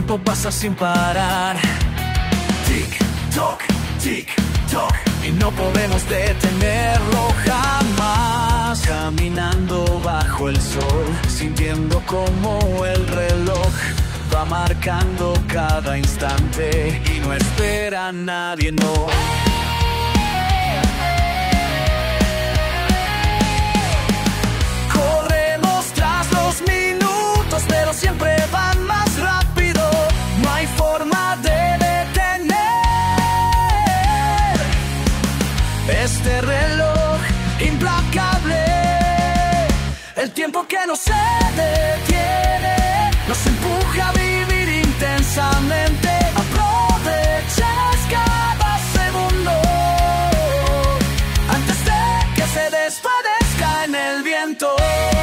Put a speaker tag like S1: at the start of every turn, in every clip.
S1: tiempo pasa sin parar. Tic, toc, tic, toc, y no podemos detenerlo jamás. Caminando bajo el sol, sintiendo como el reloj va marcando cada instante y no espera a nadie, no. Corremos tras los minutos, pero siempre van más rápido. No hay forma de detener este reloj implacable. El tiempo que no se detiene nos empuja a vivir intensamente. Aprovechas cada segundo antes de que se desvanezca en el viento.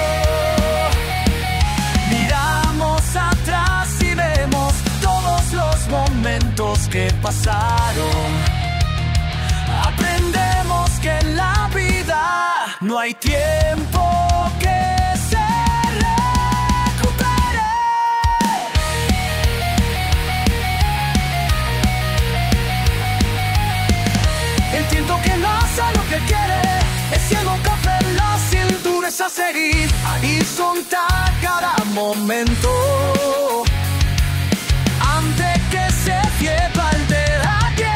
S1: Miramos atrás y vemos todos los momentos que pasaron. Aprendemos que en la vida no hay tiempo que se recupere. El tiempo que no sabe lo que quiere es ciego que veloz sin dureza a seguir. Y soltar cada momento antes que se pierda el de ayer.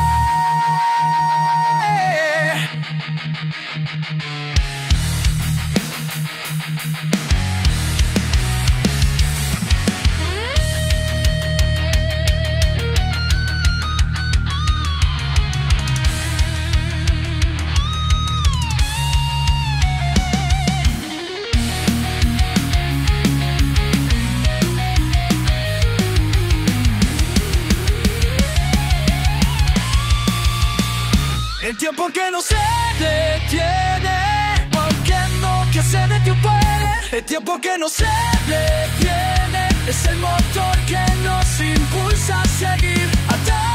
S1: El tiempo que no se detiene, porque no que se detiene. El tiempo que no se detiene es el motor que nos impulsa a seguir atrás.